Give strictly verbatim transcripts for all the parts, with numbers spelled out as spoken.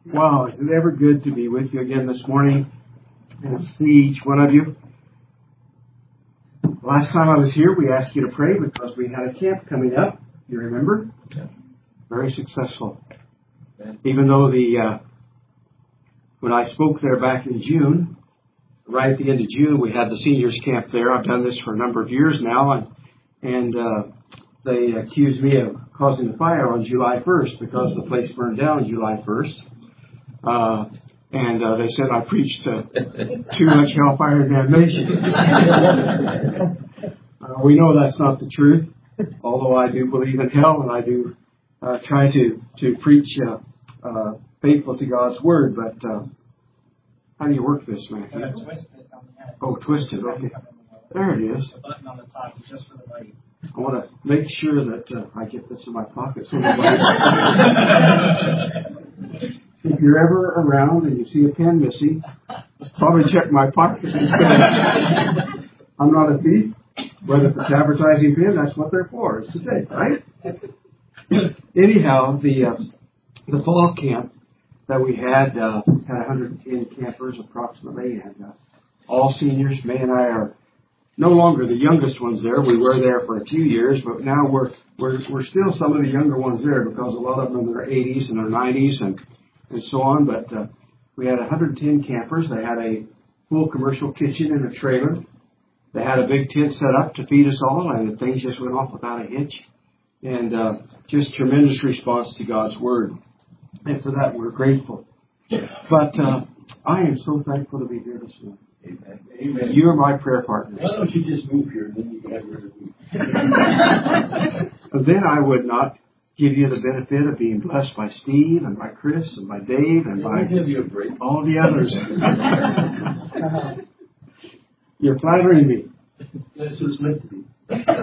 Wow, is it ever good to be with you again this morning and see each one of you. Last time I was here, we asked you to pray because we had a camp coming up. You remember? Yeah. Very successful. Yeah. Even though the uh, when I spoke there back in June, right at the end of June, we had the seniors camp there. I've done this for a number of years now, and and uh, they accused me of causing the fire on July first because the place burned down July first. Uh, and uh, they said I preached uh, too much hellfire and damnation. uh, we know that's not the truth, although I do believe in hell, and I do uh, try to, to preach uh, uh, faithful to God's Word. But uh, how do you work this, Matthew? Uh, twist it on the end. Oh, twist it, okay. There it is. The button on the top is just for the light. I want to make sure that uh, I get this in my pocket. So if you're ever around and you see a pen missing, probably check my pocket. I'm not a thief, but if it's advertising pen, that's what they're for. It's to take, right? Anyhow, the uh, the fall camp that we had uh, had one hundred ten campers approximately, and uh, all seniors. May and I are no longer the youngest ones there. We were there for a few years, but now we're we're we're still some of the younger ones there because a lot of them are in their eighties and their nineties and and so on. But uh, we had one hundred ten campers. They had a full commercial kitchen and a trailer. They had a big tent set up to feed us all, and things just went off without a hitch. And uh, just tremendous response to God's Word. And for that, we're grateful. But uh, I am so thankful to be here this morning. Amen. Amen. You are my prayer partners. Why don't you just move here and then you can have your me? Then I would not give you the benefit of being blessed by Steve and by Chris and by Dave and by give you a break. all the others. You're flattering me. That's what it's meant to be.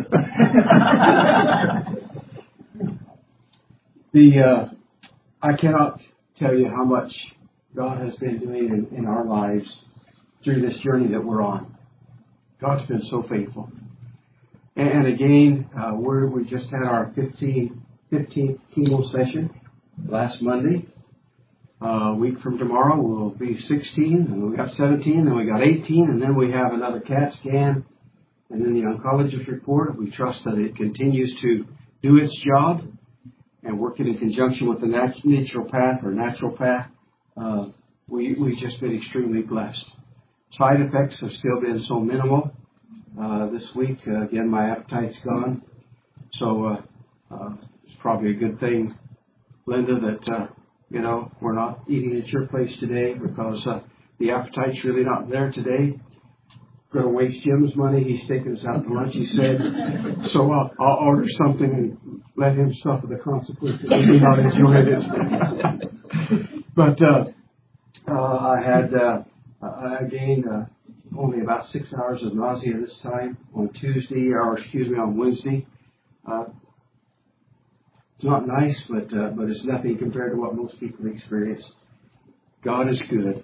the uh, I cannot tell you how much God has been doing in, in our lives through this journey that we're on. God's been so faithful. And, and again, uh, we're, we just had our fifteenth chemo session last Monday. Uh, a week from tomorrow we'll be sixteen, and we got seventeen, and we got eighteen, and then we have another CAT scan, and then the oncologist report. We trust that it continues to do its job and working in conjunction with the nat- natural path or natural path. Uh, we, we've just been extremely blessed. Side effects have still been so minimal. Uh, this week, uh, again, my appetite's gone. So uh, uh, it's probably a good thing, Linda, that, uh, you know, we're not eating at your place today because uh, the appetite's really not there today. Going to waste Jim's money. He's taking us out to lunch, he said. So uh, I'll order something and let him suffer the consequences. He may not enjoy it. But uh, uh, I had... Uh, Uh, again, uh, only about six hours of nausea this time on Tuesday, or excuse me, on Wednesday. Uh, it's not nice, but uh, but it's nothing compared to what most people experience. God is good.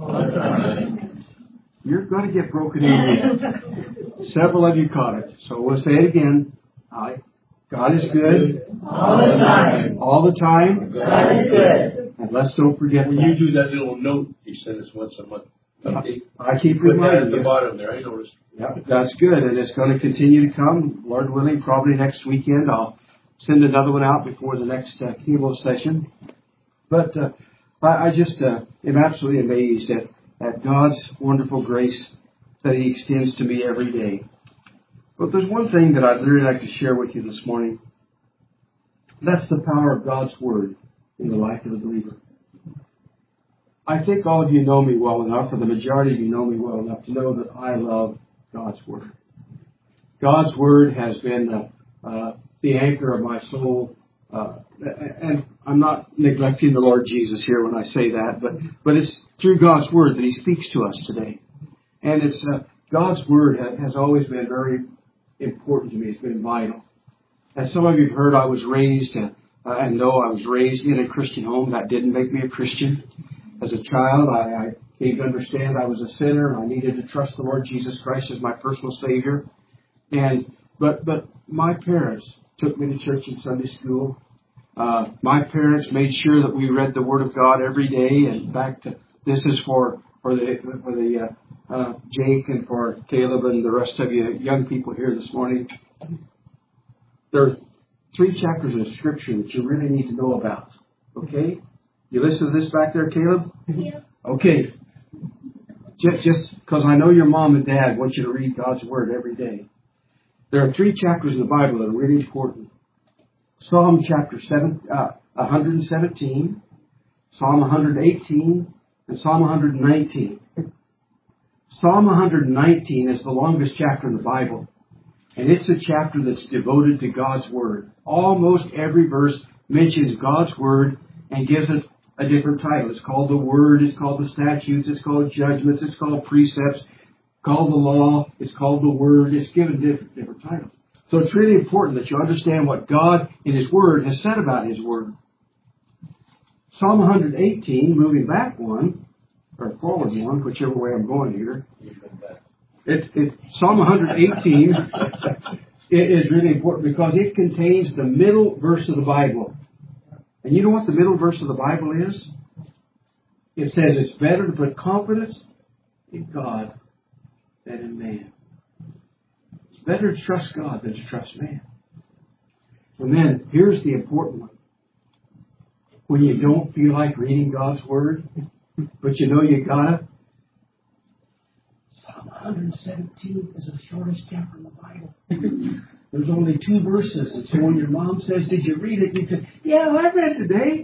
You're going to get broken in yet. Several of you caught it, so we'll say it again. Hi. God is good. All the time. All the time. God is good. And let's don't forget. When you do that little note you send us once a month, update. I keep Put that reminding at the you. bottom there. I noticed. Yep, that's good, and it's going to continue to come. Lord willing, probably next weekend I'll send another one out before the next uh, chemo session. But uh, I, I just uh, am absolutely amazed at, at God's wonderful grace that He extends to me every day. But there's one thing that I'd really like to share with you this morning. That's the power of God's Word in the life of the believer. I think all of you know me well enough, or the majority of you know me well enough to know that I love God's Word. God's Word has been uh, uh, the anchor of my soul. Uh, and I'm not neglecting the Lord Jesus here when I say that, but, but it's through God's Word that He speaks to us today. And it's uh, God's Word ha- has always been very important to me. It's been vital. As some of you have heard, I was raised, uh, and know I was raised in a Christian home. That didn't make me a Christian. As a child, I, I came to understand I was a sinner. I needed to trust the Lord Jesus Christ as my personal Savior. And but but my parents took me to church and Sunday school. Uh, my parents made sure that we read the Word of God every day. And in fact, this is for for the for the uh, uh, Jake and for Caleb and the rest of you young people here this morning. There are three chapters of Scripture that you really need to know about. Okay, you listen to this back there, Caleb? Yeah. Okay. Just just because I know your mom and dad want you to read God's Word every day. There are three chapters in the Bible that are really important. Psalm chapter seven, uh, one hundred seventeen, Psalm one hundred eighteen, and Psalm one hundred nineteen. Psalm one hundred nineteen is the longest chapter in the Bible, and it's a chapter that's devoted to God's Word. Almost every verse mentions God's Word and gives it a different title. It's called the Word, it's called the statutes, it's called judgments, it's called precepts, it's called the law, it's called the Word. It's given different, different titles. So it's really important that you understand what God in His Word has said about His Word. Psalm one hundred eighteen, moving back one, or forward one, whichever way I'm going here. It, it, Psalm one hundred eighteen it is really important because it contains the middle verse of the Bible. And you know what the middle verse of the Bible is? It says it's better to put confidence in God than in man. It's better to trust God than to trust man. And then, here's the important one. When you don't feel like reading God's Word, but you know you gotta, Psalm one hundred seventeen is the shortest chapter in the Bible. There's only two verses. And so when your mom says, did you read it? You say, yeah, I read today.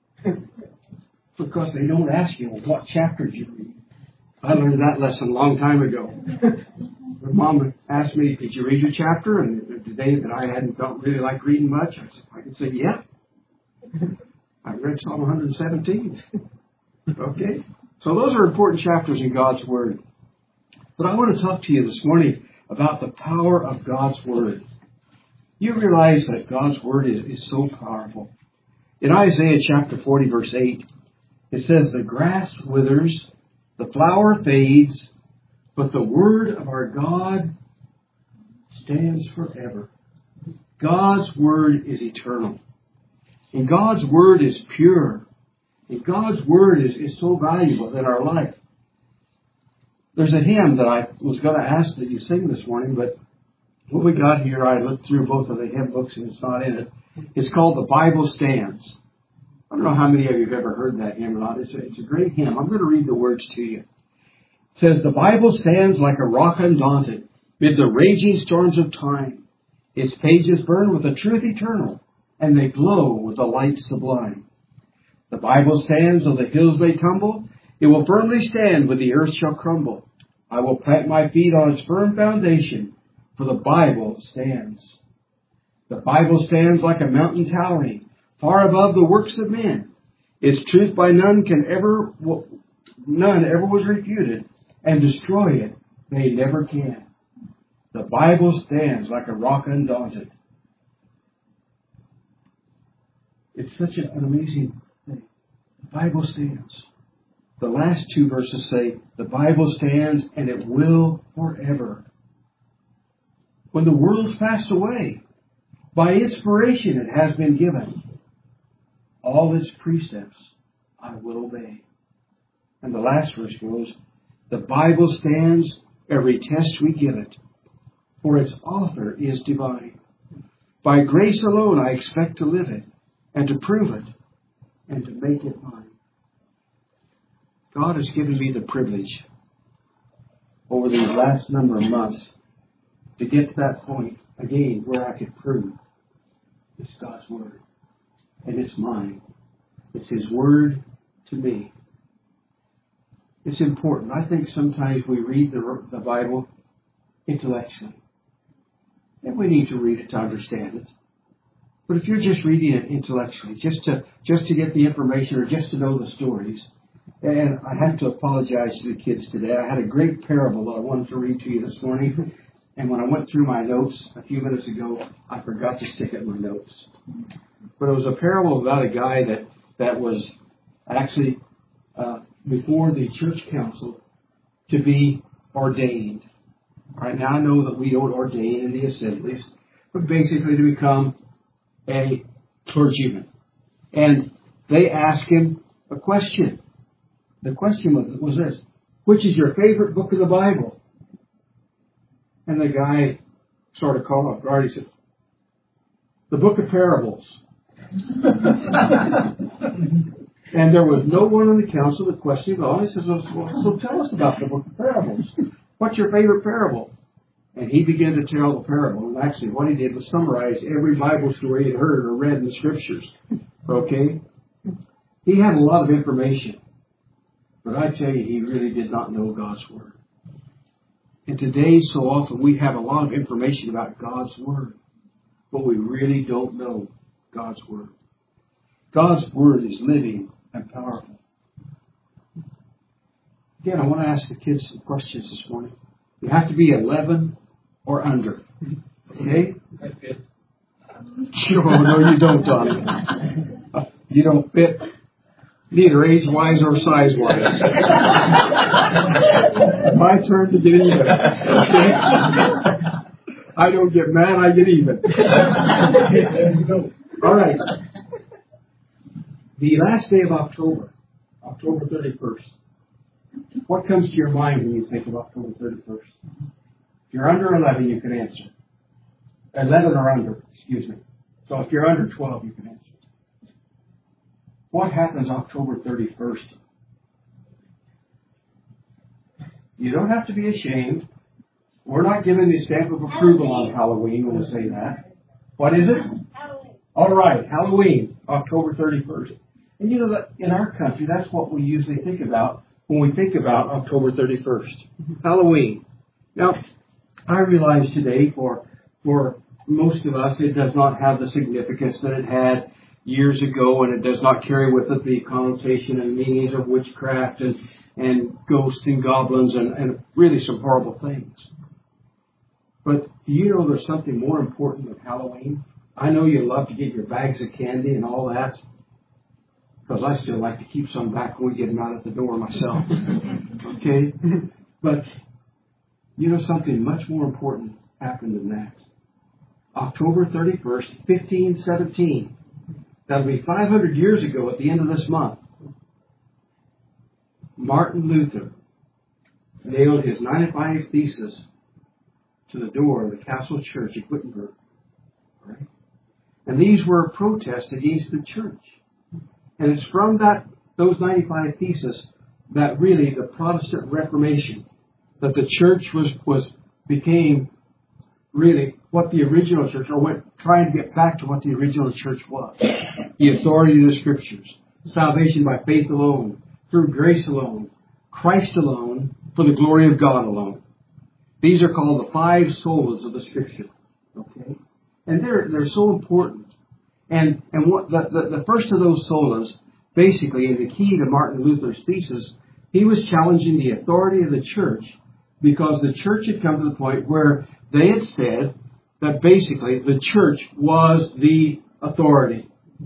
Because they don't ask you, well, what chapter did you read? I learned that lesson a long time ago. My mom asked me, did you read your chapter? And today that I hadn't felt really like reading much, I said, I could say, yeah. I read Psalm one hundred seventeen. Okay? So those are important chapters in God's Word. But I want to talk to you this morning about the power of God's Word. You realize that God's Word is, is so powerful. In Isaiah chapter forty, verse eight, it says, the grass withers, the flower fades, but the Word of our God stands forever. God's Word is eternal. And God's Word is pure. And God's Word is, is so valuable in our life. There's a hymn that I was going to ask that you sing this morning, but what we got here, I looked through both of the hymn books and it's not in it. It's called The Bible Stands. I don't know how many of you have ever heard that hymn or not. It's a, it's a great hymn. I'm going to read the words to you. It says, the Bible stands like a rock undaunted mid the raging storms of time. Its pages burn with the truth eternal, and they glow with the light sublime. The Bible stands, though the hills may tumble, it will firmly stand when the earth shall crumble. I will plant my feet on its firm foundation, for the Bible stands. The Bible stands like a mountain towering, far above the works of men. Its truth by none can ever, none ever was refuted, and destroy it they never can. The Bible stands like a rock undaunted. It's such an amazing thing. The Bible stands. The last two verses say, the Bible stands and it will forever. When the world's passed away, by inspiration it has been given. All its precepts I will obey. And the last verse goes, the Bible stands every test we give it, for its author is divine. By grace alone I expect to live it, and to prove it, and to make it mine. God has given me the privilege over these last number of months to get to that point again where I could prove it's God's Word. And it's mine. It's His Word to me. It's important. I think sometimes we read the, the Bible intellectually. And we need to read it to understand it. But if you're just reading it intellectually, just to just to get the information or just to know the stories, and I have to apologize to the kids today. I had a great parable that I wanted to read to you this morning. And when I went through my notes a few minutes ago, I forgot to stick it in my notes. But it was a parable about a guy that, that was actually uh, before the church council to be ordained. All right, now I know that we don't ordain in the assemblies, but basically to become a clergyman. And they asked him a question. The question was, was this: which is your favorite book of the Bible? And the guy sort of called off guard. He said, the book of parables. And there was no one on the council that questioned at all. He says, well, so tell us about the book of parables. What's your favorite parable? And he began to tell the parable. And actually what he did was summarize every Bible story he had heard or read in the Scriptures. Okay? He had a lot of information. But I tell you, he really did not know God's Word. And today, so often, we have a lot of information about God's Word. But we really don't know God's Word. God's Word is living and powerful. Again, I want to ask the kids some questions this morning. You have to be eleven or under. Okay? Oh, no, you don't, Tommy. You don't fit neither age-wise or size-wise. My turn to get even. Okay? I don't get mad, I get even. All right. The last day of October, October thirty-first. What comes to your mind when you think of October thirty-first? If you're under eleven, you can answer. eleven or under, excuse me. So if you're under twelve, you can answer. What happens October thirty-first? You don't have to be ashamed. We're not giving the stamp of approval on Halloween when we say that. What is it? Halloween. All right, Halloween, October thirty-first. And you know that in our country, that's what we usually think about when we think about October thirty-first. Halloween. Now, I realize today for for most of us, it does not have the significance that it had years ago, and it does not carry with it the connotation and meanings of witchcraft and, and ghosts and goblins and, and really some horrible things. But do you know there's something more important than Halloween? I know you love to get your bags of candy and all that, because I still like to keep some back when we get them out at the door myself. Okay? But you know something much more important happened than that. October thirty-first, fifteen seventeen. That'll be five hundred years ago at the end of this month. Martin Luther nailed his ninety-five Theses to the door of the Castle Church at Wittenberg. Right? And these were a protest against the church. And it's from that those ninety-five Theses that really the Protestant Reformation, that the church was, was became really what the original church, or went trying to get back to what the original church was. The authority of the Scriptures. Salvation by faith alone, through grace alone, Christ alone, for the glory of God alone. These are called the five solas of the Scripture. Okay? And they're they're so important. And and what the, the, the first of those solas, basically, and the key to Martin Luther's thesis, he was challenging the authority of the church, because the church had come to the point where they had said that basically the church was the authority.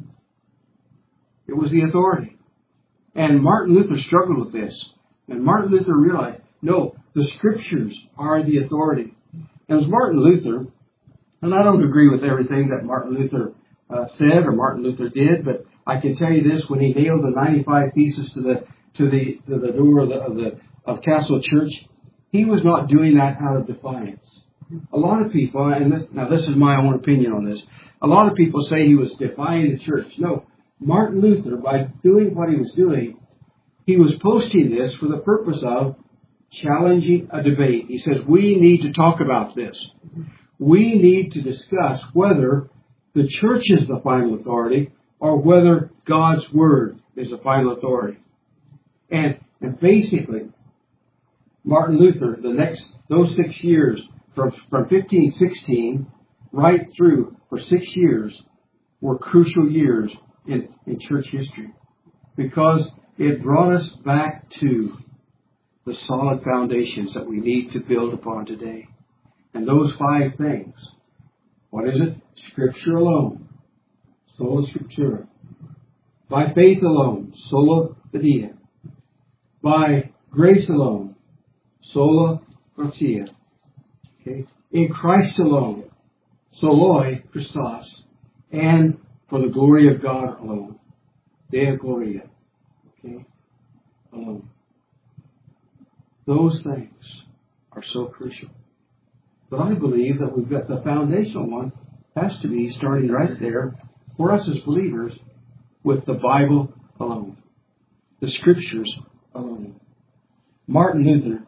It was the authority. And Martin Luther struggled with this. And Martin Luther realized, no, the Scriptures are the authority. And as Martin Luther, and I don't agree with everything that Martin Luther uh, said or Martin Luther did, but I can tell you this: when he nailed the ninety-five Theses to the to the to the door of the of, the, of Castle Church, he was not doing that out of defiance. A lot of people, and this, now this is my own opinion on this, a lot of people say he was defying the church. No, Martin Luther, by doing what he was doing, he was posting this for the purpose of challenging a debate. He says, we need to talk about this. We need to discuss whether the church is the final authority or whether God's Word is the final authority. And, and basically, Martin Luther, the next, those six years, from, from fifteen sixteen right through for six years, were crucial years in, in church history, because it brought us back to the solid foundations that we need to build upon today. And those five things, what is it? Scripture alone, sola scriptura. By faith alone, sola fide. By grace alone, sola gratia. Okay? In Christ alone, soloi Christos. And for the glory of God alone. Deo Gloria. Okay? Alone. Those things are so crucial. But I believe that we've got the foundational one has to be starting right there for us as believers with the Bible alone. The Scriptures alone. Martin Luther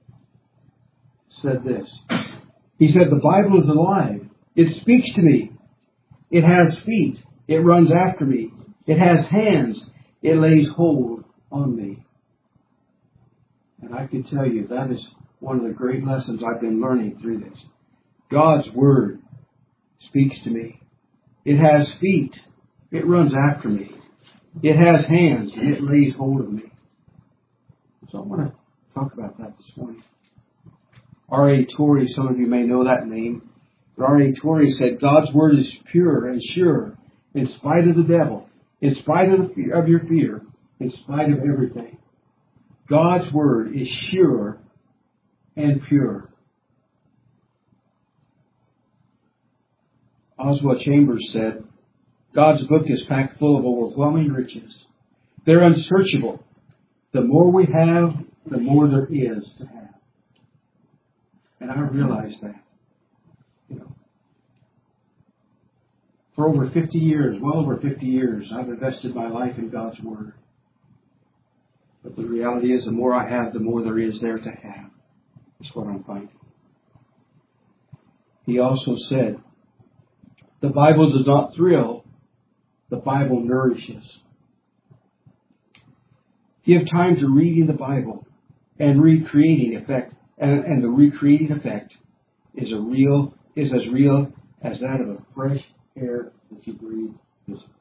said this. He said, the Bible is alive. It speaks to me. It has feet. It runs after me. It has hands. It lays hold on me. And I can tell you that is one of the great lessons I've been learning through this. God's Word speaks to me. It has feet. It runs after me. It has hands, and it lays hold of me. So I want to talk about that this morning. R A Torrey, some of you may know that name. But R A Torrey said, God's Word is pure and sure in spite of the devil, in spite of, the fear, of your fear, in spite of everything. God's Word is sure and pure. Oswald Chambers said, God's book is packed full of overwhelming riches. They're unsearchable. The more we have, the more there is to have. And I realize that. You know, for over fifty years, well over fifty years, I've invested my life in God's Word. But the reality is, the more I have, the more there is there to have. That's what I'm finding. He also said, the Bible does not thrill, the Bible nourishes. Give time to reading the Bible and recreating effect, and, and the recreating effect is a real is as real as that of a fresh air that you breathe physically.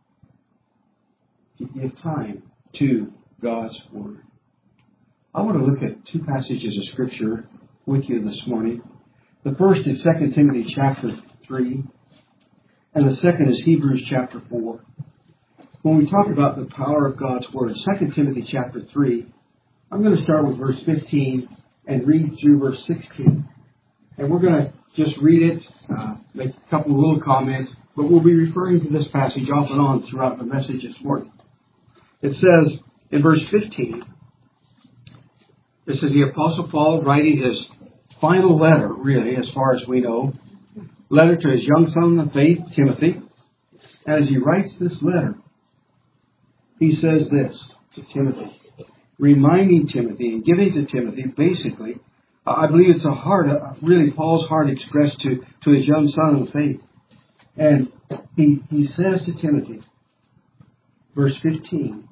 To give time to God's Word. I want to look at two passages of Scripture with you this morning. The first is Second Timothy chapter three, and the second is Hebrews chapter four. When we talk about the power of God's Word, Second Timothy chapter three, I'm going to start with verse fifteen and read through verse sixteen. And we're going to just read it, uh, make a couple of little comments, but we'll be referring to this passage off and on throughout the message this morning. It says in verse fifteen, this is the Apostle Paul writing his final letter, really, as far as we know, letter to his young son of faith, Timothy. As he writes this letter, he says this to Timothy, reminding Timothy and giving to Timothy, basically, I believe it's a heart, really Paul's heart expressed to, to his young son of faith. And he, he says to Timothy, verse fifteen,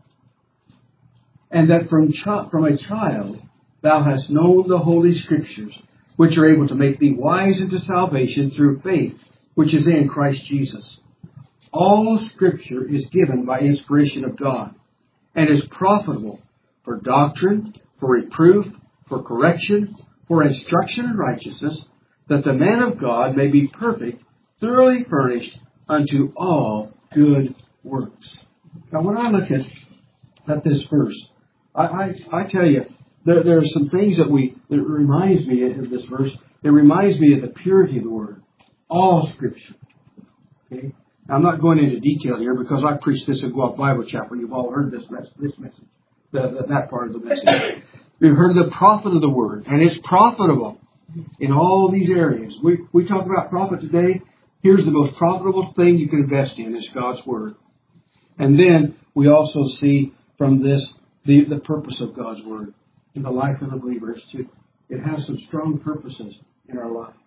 and that from, ch- from a child thou hast known the Holy Scriptures, which are able to make thee wise unto salvation through faith, which is in Christ Jesus. All Scripture is given by inspiration of God, and is profitable for doctrine, for reproof, for correction, for instruction in righteousness, that the man of God may be perfect, thoroughly furnished unto all good works. Now, when I look at, at this verse, I, I, I tell you, there, there are some things that we that reminds me of this verse. It reminds me of the purity of the Word. All Scripture. Okay? Now, I'm not going into detail here because I preached this at Guelph Bible Chapel. You've all heard this, this message, the, the, that part of the message. We've heard the profit of the Word, and it's profitable in all these areas. We we talk about profit today. Here's the most profitable thing you can invest in is God's Word. And then we also see from this the, the purpose of God's Word in the life of the believer. It's to, it has some strong purposes in our lives.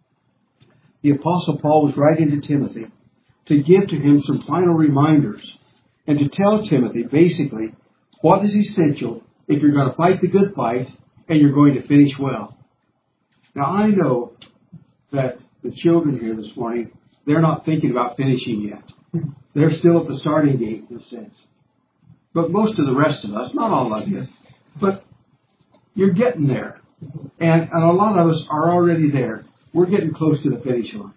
The Apostle Paul was writing to Timothy to give to him some final reminders and to tell Timothy basically what is essential if you're going to fight the good fight and you're going to finish well. Now, I know that the children here this morning, they're not thinking about finishing yet. They're still at the starting gate, in a sense. But most of the rest of us, not all of you, but you're getting there. And, and a lot of us are already there. We're getting close to the finish line.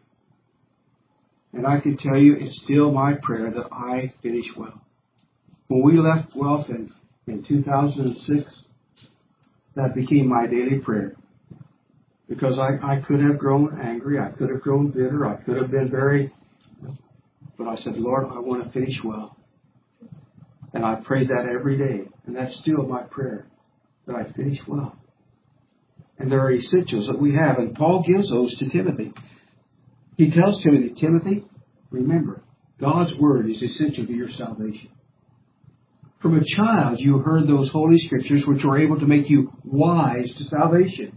And I can tell you, it's still my prayer that I finish well. When we left Guelph in, in two thousand six, that became my daily prayer. Because I, I could have grown angry, I could have grown bitter, I could have been very... But I said, Lord, I want to finish well. And I pray that every day. And that's still my prayer, that I finish well. And there are essentials that we have. And Paul gives those to Timothy. He tells Timothy, Timothy, remember, God's Word is essential to your salvation. From a child, you heard those Holy Scriptures which were able to make you wise to salvation.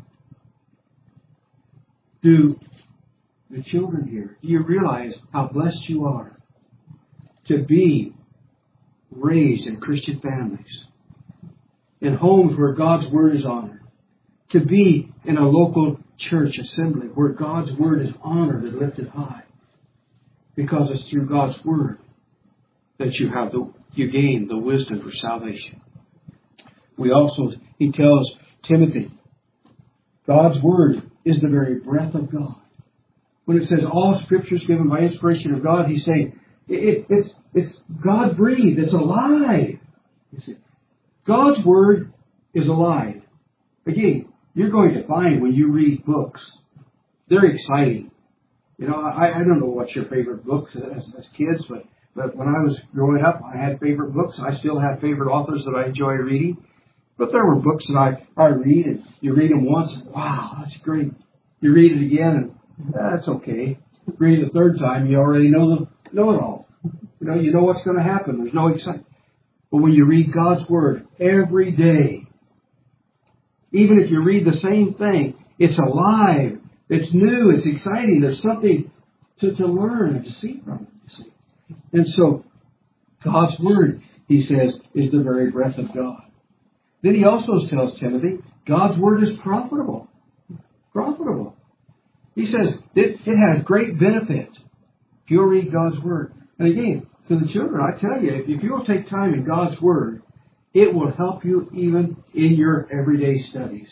Do the children here, do you realize how blessed you are to be raised in Christian families, in homes where God's Word is honored, to be in a local church assembly where God's Word is honored and lifted high, because it's through God's Word that you have the you gain the wisdom for salvation. We also, he tells Timothy, God's Word is the very breath of God. When it says all Scripture is given by inspiration of God, he's saying it, it, it's it's God breathed. It's alive. You see, God's Word is alive. Again, you're going to find when you read books, they're exciting. You know, I, I don't know what's your favorite books as, as kids, but But when I was growing up, I had favorite books. I still have favorite authors that I enjoy reading. But there were books that I, I read, and you read them once, and wow, that's great. You read it again, and that's okay. You read it the third time, you already know the, know it all. You know, you know what's going to happen. There's no excitement. But when you read God's Word every day, even if you read the same thing, it's alive, it's new, it's exciting. There's something to, to learn and to see from it, you see. And so, God's Word, he says, is the very breath of God. Then he also tells Timothy, God's Word is profitable. Profitable. He says, it, it has great benefit if you'll read God's Word. And again, to the children, I tell you, if you'll take time in God's Word, it will help you even in your everyday studies.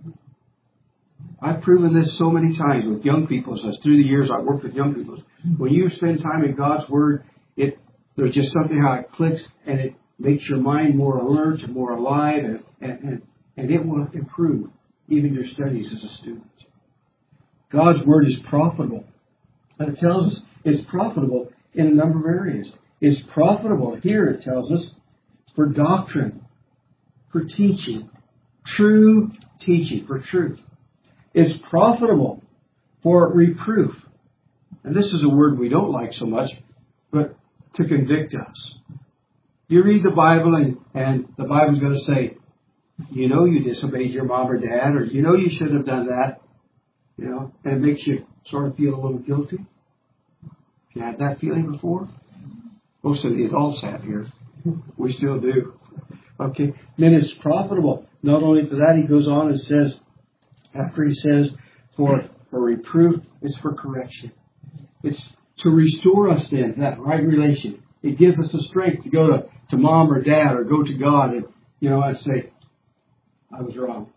I've proven this so many times with young people. So through the years I've worked with young people. When you spend time in God's Word, it there's just something how it clicks, and it makes your mind more alert and more alive, and, and, and, and it will improve even your studies as a student. God's Word is profitable. And it tells us it's profitable in a number of areas. It's profitable, here it tells us, for doctrine, for teaching, true teaching, for truth. It's profitable for reproof. And this is a word we don't like so much, but to convict us. You read the Bible and, and the Bible's going to say, you know you disobeyed your mom or dad, or you know you shouldn't have done that. You know, and it makes you sort of feel a little guilty. Have you had that feeling before? Most of the adults have here. We still do. Okay. Then it's profitable. Not only for that, he goes on and says, after he says, for, for reproof, it's for correction. It's to restore us then, that right relation. It gives us the strength to go to, to mom or dad or go to God and, you know, and say, I was wrong.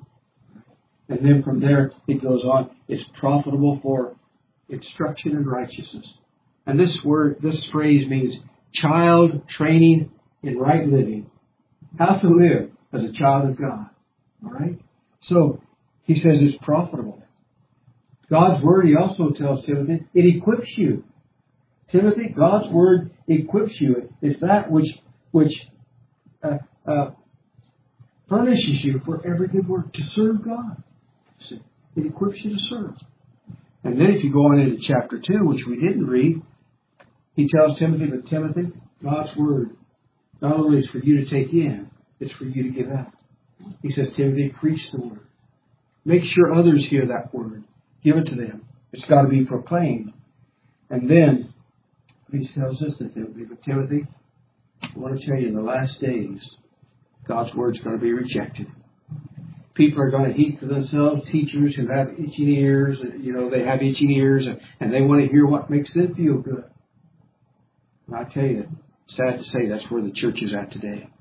And then from there, it goes on. It's profitable for instruction in righteousness. And this word, this phrase means child training in right living. How to live as a child of God. All right? So, he says it's profitable. God's Word, he also tells Timothy, it equips you. Timothy, God's Word equips you. It's that which which uh, uh, furnishes you for every good work to serve God. See, it equips you to serve. And then if you go on into chapter two, which we didn't read, he tells Timothy, but Timothy, God's Word not only is for you to take in, it's for you to give out. He says, Timothy, preach the Word. Make sure others hear that Word. Give it to them. It's got to be proclaimed. And then he tells us to Timothy, but Timothy, I want to tell you, in the last days, God's Word's going to be rejected. People are going to heap for themselves teachers who have itching ears. You know, they have itching ears, and, and they want to hear what makes them feel good. And I tell you, sad to say, that's where the church is at today.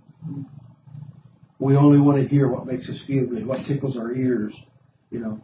We only want to hear what makes us feel good, what tickles our ears, you know.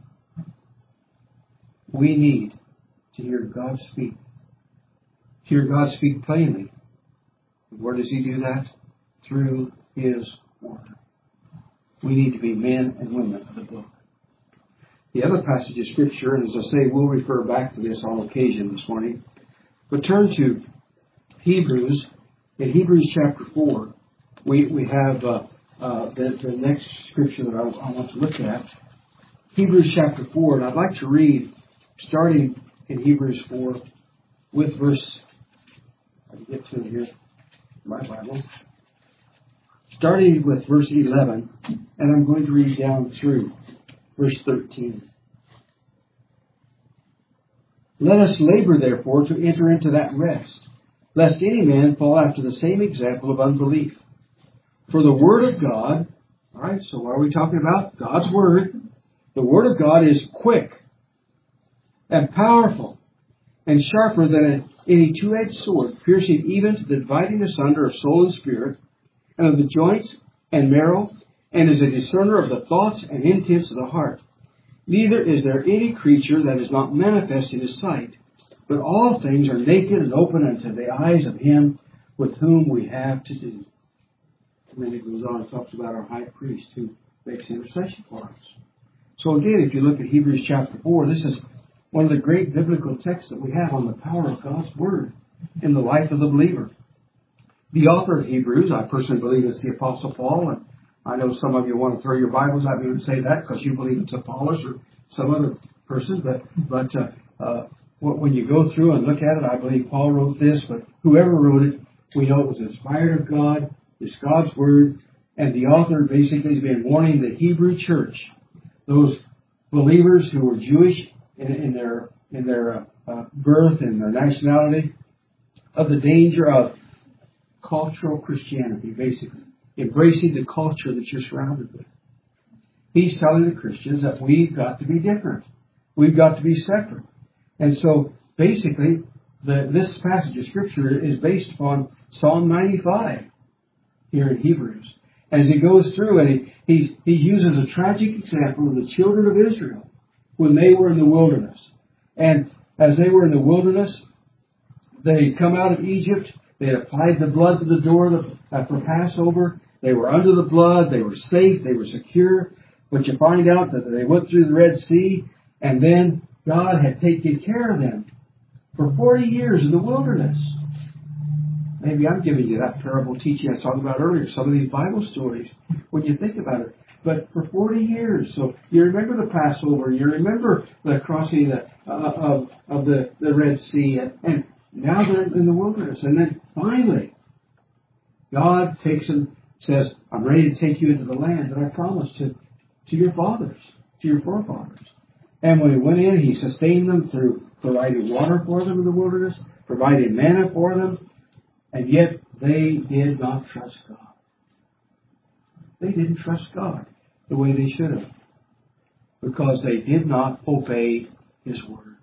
We need to hear God speak. Hear God speak plainly. Where does He do that? Through His Word. We need to be men and women of the book. The other passage of Scripture, and as I say, we'll refer back to this on occasion this morning, but turn to Hebrews in Hebrews chapter four, we, we have uh, uh, the, the next scripture that I, I want to look at. Hebrews chapter four, and I'd like to read, starting in Hebrews four, with verse, I can get to it here, my Bible. Starting with verse eleven, and I'm going to read down through verse thirteen. Let us labor, therefore, to enter into that rest, lest any man fall after the same example of unbelief. For the Word of God, all right, so what are we talking about? God's Word. The Word of God is quick and powerful and sharper than any two-edged sword, piercing even to the dividing asunder of soul and spirit, and of the joints and marrow, and is a discerner of the thoughts and intents of the heart. Neither is there any creature that is not manifest in His sight, but all things are naked and open unto the eyes of Him with whom we have to do. And then it goes on and talks about our high priest who makes intercession for us. So again, if you look at Hebrews chapter four, this is one of the great biblical texts that we have on the power of God's Word in the life of the believer. The author of Hebrews, I personally believe it's the Apostle Paul, and I know some of you want to throw your Bibles at me and say that because you believe it's Apollos or some other person, but but uh, uh, when you go through and look at it, I believe Paul wrote this, but whoever wrote it, we know it was inspired of God, it's God's Word, and the author basically has been warning the Hebrew church, those believers who were Jewish in, in their in their uh, uh, birth and their nationality, of the danger of cultural Christianity, basically. Embracing the culture that you're surrounded with. He's telling the Christians that we've got to be different. We've got to be separate. And so, basically, the, this passage of Scripture is based upon Psalm ninety-five here in Hebrews. As he goes through and he, he, he uses a tragic example of the children of Israel when they were in the wilderness. And as they were in the wilderness, they had come out of Egypt. They had applied the blood to the door uh, for Passover. They were under the blood. They were safe. They were secure. But you find out that they went through the Red Sea, and then God had taken care of them for forty years in the wilderness. Maybe I'm giving you that parable teaching I was talking about earlier, some of these Bible stories, when you think about it. But for forty years. So you remember the Passover. You remember the crossing the, uh, of, of the, the Red Sea. And, and now they're in the wilderness. And then finally, God takes them, says, I'm ready to take you into the land that I promised to, to your fathers, to your forefathers. And when he went in, he sustained them through providing water for them in the wilderness, providing manna for them, and yet they did not trust God. They didn't trust God the way they should have, because they did not obey His word.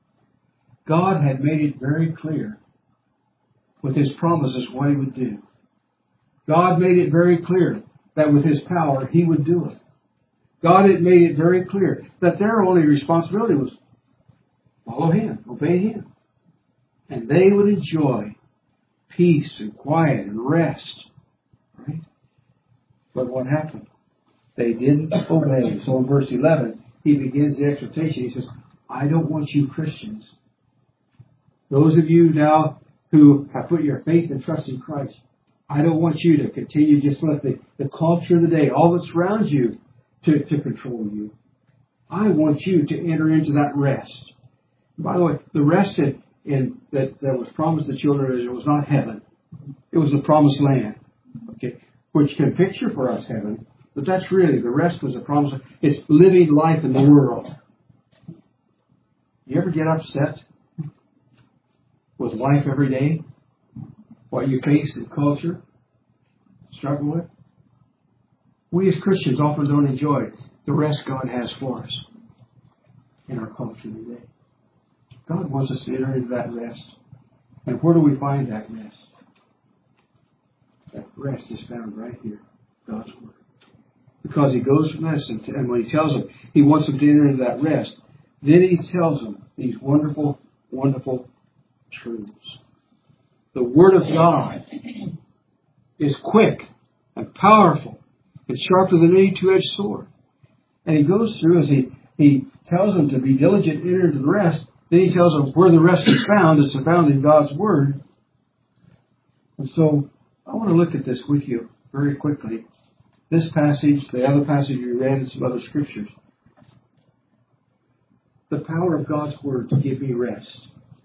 God had made it very clear with His promises what He would do. God made it very clear that with His power He would do it. God had made it very clear that their only responsibility was follow Him, obey Him. And they would enjoy peace and quiet and rest. Right? But what happened? They didn't obey. So in verse eleven, he begins the exhortation. He says, I don't want you Christians, those of you now who have put your faith and trust in Christ, I don't want you to continue just let the, the culture of the day, all that surrounds you, to, to control you. I want you to enter into that rest. By the way, the rest in, in, that, that was promised the children of Israel was not heaven. It was the promised land. Okay, which can picture for us heaven, but that's really, the rest was a promise. It's living life in the world. You ever get upset with life every day? What you face in culture, struggle with? We as Christians often don't enjoy the rest God has for us in our culture today. God wants us to enter into that rest. And where do we find that rest? That rest is found right here, God's Word. Because He goes from this, and, and when He tells them He wants them to enter into that rest, then He tells them these wonderful, wonderful truths. The Word of God is quick and powerful and sharper than any two-edged sword. And He goes through as He, he tells them to be diligent and enter into the rest. Then He tells them where the rest is found. It's found in God's Word. And so I want to look at this with you very quickly. This passage, the other passage we read, and some other scriptures. The power of God's Word to give me rest.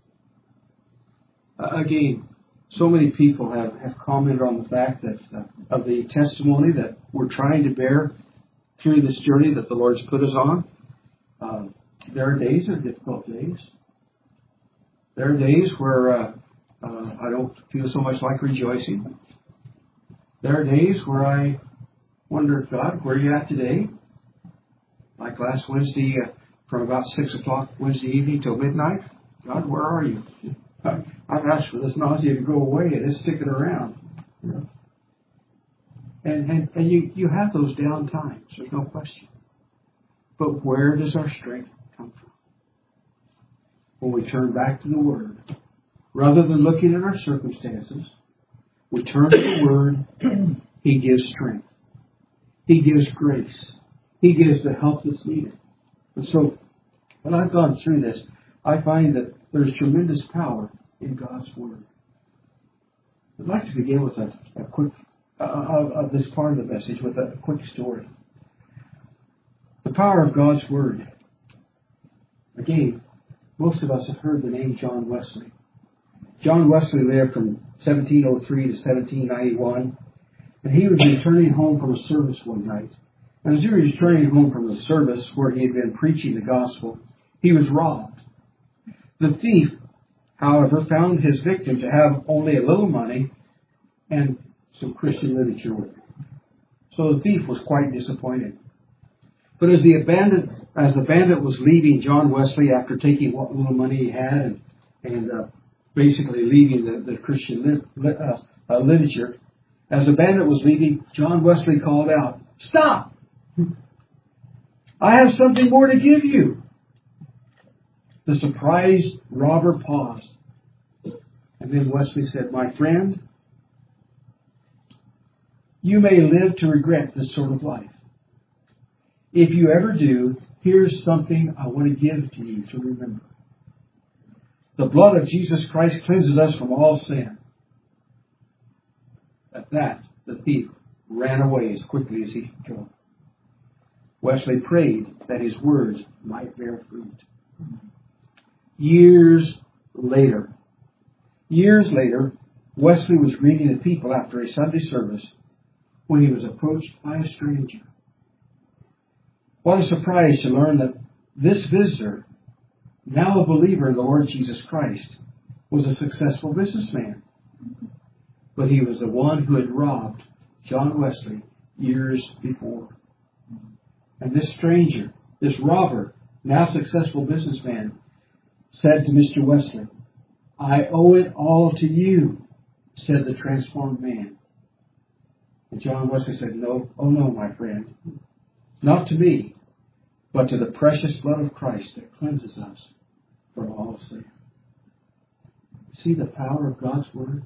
Uh, again, so many people have, have commented on the fact that uh, of the testimony that we're trying to bear through this journey that the Lord's put us on. Uh, there are days that are difficult days. There are days where uh, uh, I don't feel so much like rejoicing. There are days where I wonder, God, where are you at today? Like last Wednesday, uh, from about six o'clock Wednesday evening till midnight. God, where are you? I've asked for this nausea to go away, and it's sticking around. You know? And and, and you, you have those down times, there's no question. But where does our strength come from? When we turn back to the Word. Rather than looking at our circumstances, we turn to the Word. He gives strength. He gives grace. He gives the help that's needed. And so, when I've gone through this, I find that there's tremendous power in God's Word. I'd like to begin with a, a quick, uh, of this part of the message with a quick story. The power of God's Word. Again, most of us have heard the name John Wesley. John Wesley lived from seventeen oh three to seventeen ninety-one, and he was returning home from a service one night. And as he was returning home from the service where he had been preaching the gospel, he was robbed. The thief, however, found his victim to have only a little money and some Christian literature with him. So the thief was quite disappointed. But as the bandit, as the bandit was leaving John Wesley after taking what little money he had and, and uh, basically leaving the, the Christian lit, uh, uh, literature, as the bandit was leaving, John Wesley called out, "Stop! I have something more to give you." The surprised robber paused. And then Wesley said, "My friend, you may live to regret this sort of life. If you ever do, here's something I want to give to you to remember. The blood of Jesus Christ cleanses us from all sin." At that, the thief ran away as quickly as he could go. Wesley prayed that his words might bear fruit. Years later, years later, Wesley was reading the people after a Sunday service when he was approached by a stranger. What a surprise to learn that this visitor, now a believer in the Lord Jesus Christ, was a successful businessman. But he was the one who had robbed John Wesley years before. And this stranger, this robber, now successful businessman, said to Mister Wesley, "I owe it all to you," said the transformed man. And John Wesley said, "No, oh no, my friend. Not to me, but to the precious blood of Christ that cleanses us from all sin." See the power of God's Word?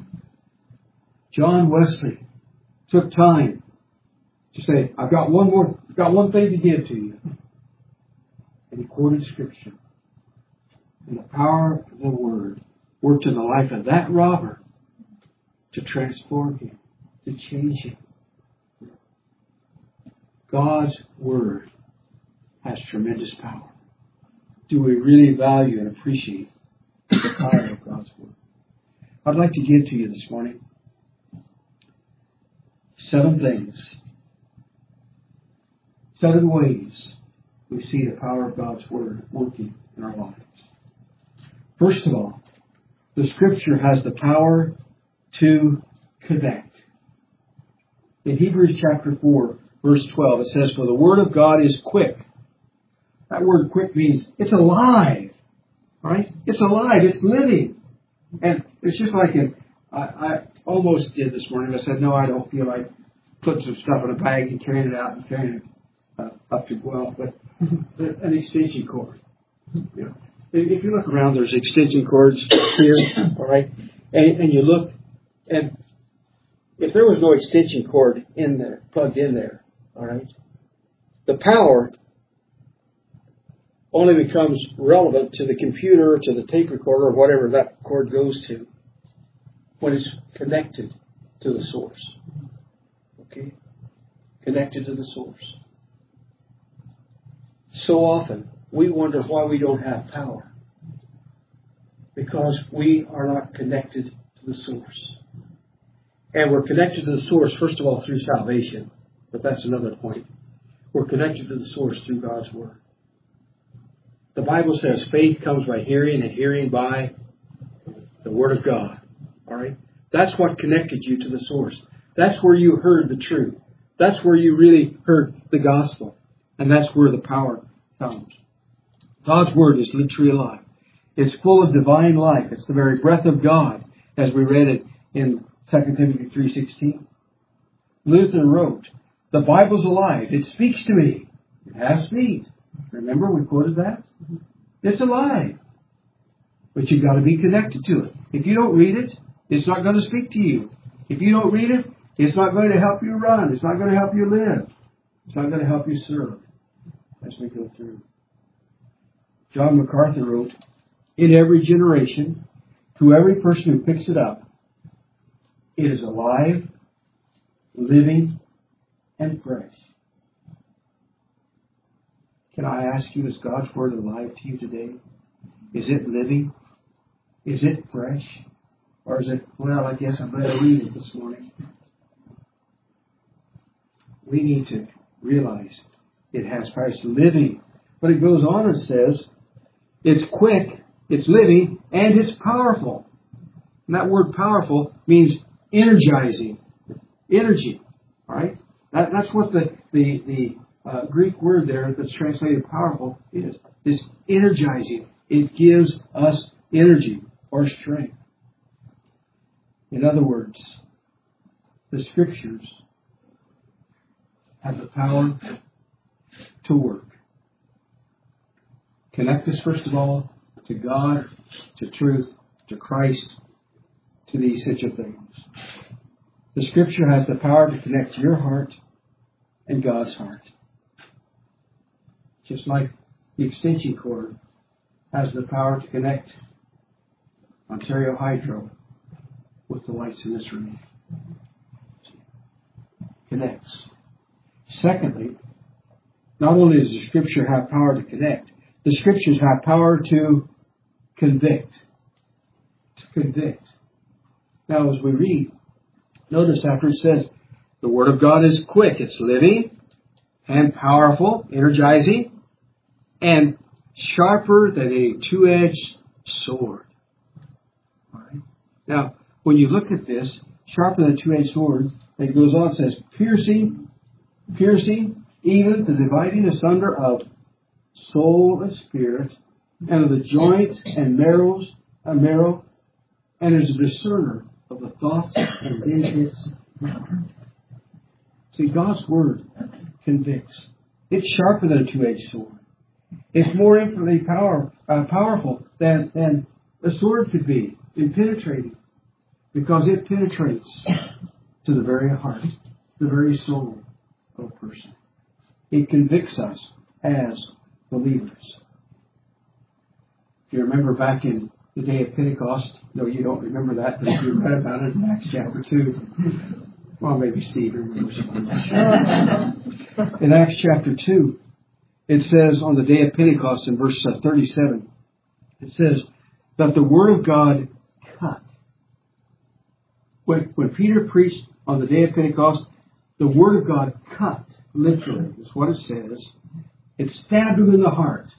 John Wesley took time to say, I've got one more, I've got one thing to give to you. And he quoted Scripture. And the power of the Word worked in the life of that robber to transform him, to change him. God's Word has tremendous power. Do we really value and appreciate the power of God's Word? I'd like to give to you this morning seven things, seven ways we see the power of God's Word working in our lives. First of all, the Scripture has the power to connect. In Hebrews chapter four, verse twelve, it says, "For the Word of God is quick." That word quick means it's alive. Right? It's alive. It's living. And it's just like in, I, I almost did this morning. I said, no, I don't feel like putting some stuff in a bag and carrying it out and carrying it uh, up to Guelph. But an extension cord. You know, if you look around, there's extension cords here. All right? And, and you look, and if there was no extension cord in there, plugged in there, all right, the power only becomes relevant to the computer, to the tape recorder, or whatever that cord goes to. when it's connected to the source. Okay? Connected to the source. So often, we wonder why we don't have power. Because we are not connected to the source. And we're connected to the source, first of all, through salvation. But that's another point. We're connected to the source through God's Word. The Bible says faith comes by hearing, and hearing by the Word of God. All right? That's what connected you to the source. That's where you heard the truth. That's where you really heard the gospel. And that's where the power comes. God's Word is literally alive. It's full of divine life. It's the very breath of God, as we read it in Second Timothy three sixteen. Luther wrote, "The Bible's alive. It speaks to me. It has feet." Remember, we quoted that? It's alive. But you've got to be connected to it. If you don't read it, it's not going to speak to you. If you don't read it, it's not going to help you run. It's not going to help you live. It's not going to help you serve as we go through. John MacArthur wrote, "In every generation, to every person who picks it up, it is alive, living, and fresh." Can I ask you, is God's Word alive to you today? Is it living? Is it fresh? Or is it, well, I guess I better read it this morning? We need to realize it has power. It's living. But it goes on and says, it's quick, it's living, and it's powerful. And that word powerful means energizing. Energy. All right? That, that's what the, the, the uh, Greek word there that's translated powerful is. It's energizing. It gives us energy or strength. In other words, the Scriptures have the power to work. Connect us, first of all, to God, to truth, to Christ, to these such a things. The Scripture has the power to connect your heart and God's heart. Just like the extension cord has the power to connect Ontario Hydro with the lights in this room. Connects. Secondly, not only does the Scripture have power to connect, the Scriptures have power to convict. To convict. Now, as we read, notice after it says, the Word of God is quick, it's living, and powerful, energizing, and sharper than a two-edged sword. All right. Now, when you look at this, sharper than a two-edged sword, it goes on and says, piercing, piercing, even the dividing asunder of soul and spirit, and of the joints and marrows, a marrow, and is a discerner of the thoughts and intents. See, God's Word convicts. It's sharper than a two-edged sword. It's more infinitely power, uh, powerful than, than a sword could be in penetrating, because it penetrates to the very heart, the very soul of a person. It convicts us as believers. If you remember back in the day of Pentecost, no, you don't remember that, but if you read about it in Acts chapter two, well, maybe Steve remembers something. In Acts chapter two, it says on the day of Pentecost in verse thirty-seven, it says that the Word of God cut. When, when Peter preached on the day of Pentecost, the Word of God cut, literally, is what it says. It stabbed them in the heart.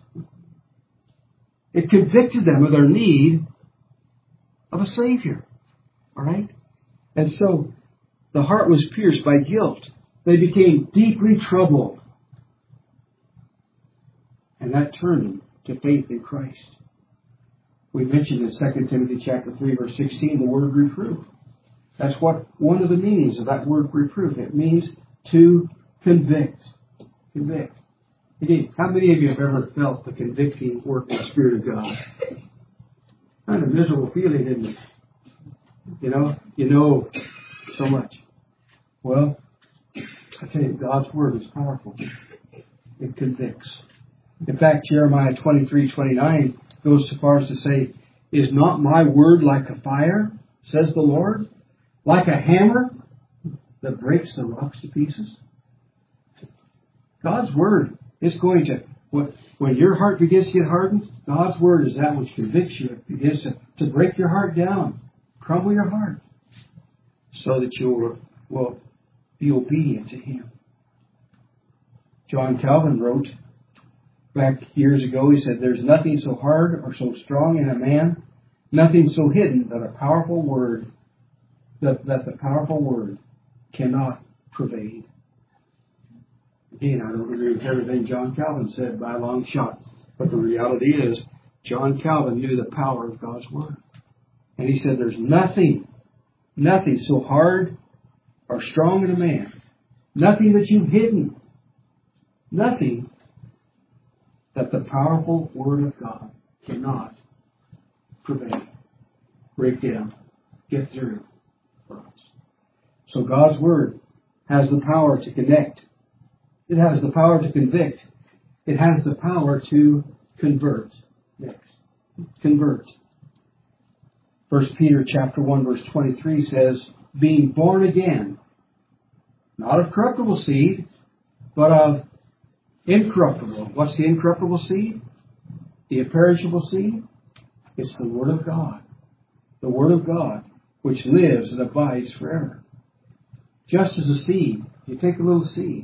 It convicted them of their need of a Savior. All right? And so the heart was pierced by guilt. They became deeply troubled. And that turned them to faith in Christ. We mentioned in Second Timothy chapter three, verse sixteen, the word reproof. That's what one of the meanings of that word reproof. It means to convict. Convict. Indeed, how many of you have ever felt the convicting work of the Spirit of God? Kind of miserable feeling, isn't it? You know, you know so much. Well, I tell you, God's Word is powerful. It convicts. In fact, Jeremiah twenty-three twenty-nine goes so far as to say, is not my word like a fire, says the Lord, like a hammer that breaks the rocks to pieces. God's Word is going to, when your heart begins to get hardened, God's Word is that which convicts you. It begins to, to break your heart down, crumble your heart, so that you will, will be obedient to Him. John Calvin wrote back years ago, he said, there's nothing so hard or so strong in a man, nothing so hidden that a powerful word, that, that the powerful word cannot pervade. Again, I don't agree with everything John Calvin said by a long shot, but the reality is John Calvin knew the power of God's Word. And he said there's nothing, nothing so hard or strong in a man, nothing that you've hidden, nothing that the powerful Word of God cannot prevail, break down, get through for us. So God's Word has the power to connect. It has the power to convict. It has the power to convert. Next. Convert. First Peter chapter one verse twenty-three says, being born again, not of corruptible seed, but of incorruptible. What's the incorruptible seed? The imperishable seed? It's the Word of God. The Word of God, which lives and abides forever. Just as a seed, you take a little seed,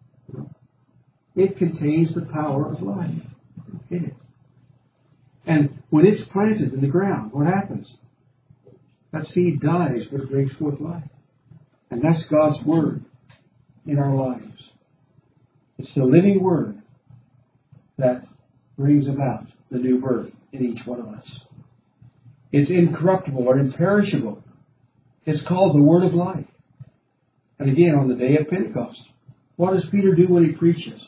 it contains the power of life in it. And when it's planted in the ground, what happens? That seed dies, but it brings forth life. And that's God's Word in our lives. It's the living Word that brings about the new birth in each one of us. It's incorruptible or imperishable. It's called the Word of life. And again, on the day of Pentecost, what does Peter do when he preaches?